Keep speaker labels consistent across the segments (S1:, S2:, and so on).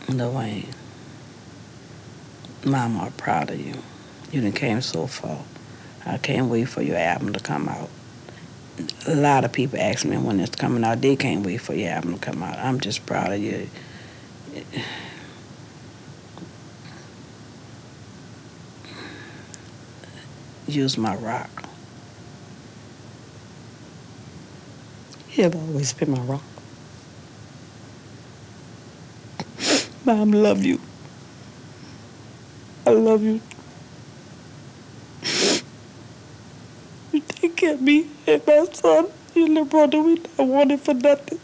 S1: Dwayne, Mama, I'm proud of you. You done came so far. I can't wait for your album to come out. A lot of people ask me when it's coming out. They can't wait for your album to come out. I'm just proud of you. Use my rock. You have always been my rock. Mom, love you. I love you. You take care of me and my son. Your little brother, we not wanted for nothing.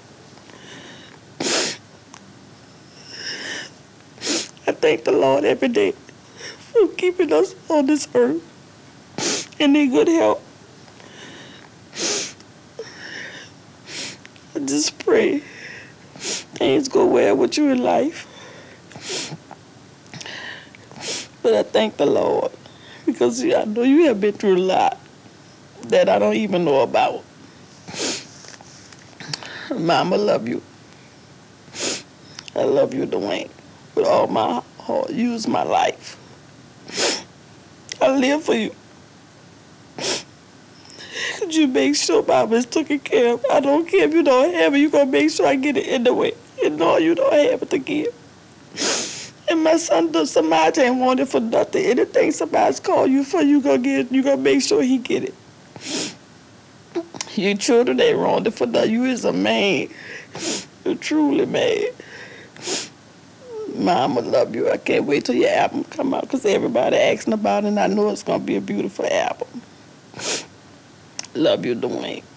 S1: I thank the Lord every day for keeping us on this earth and in good health. I just pray things go well with you in life. But I thank the Lord because I know you have been through a lot that I don't even know about. Mama, love you. I love you, Dwayne, with all my heart. Use my life. I live for you. Could you make sure Mama's taken care of? I don't care if you don't have it. You gonna make sure I get it in the way. You know you don't have it to give. And my son does somebody ain't want it for nothing. Anything somebody's called you for, you gonna get. You gonna make sure he get it. Your children ain't wrong for nothing. You is a man. You're truly man. Mama love you. I can't wait till your album come out because everybody asking about it and I know it's gonna be a beautiful album. Love you, Dwayne.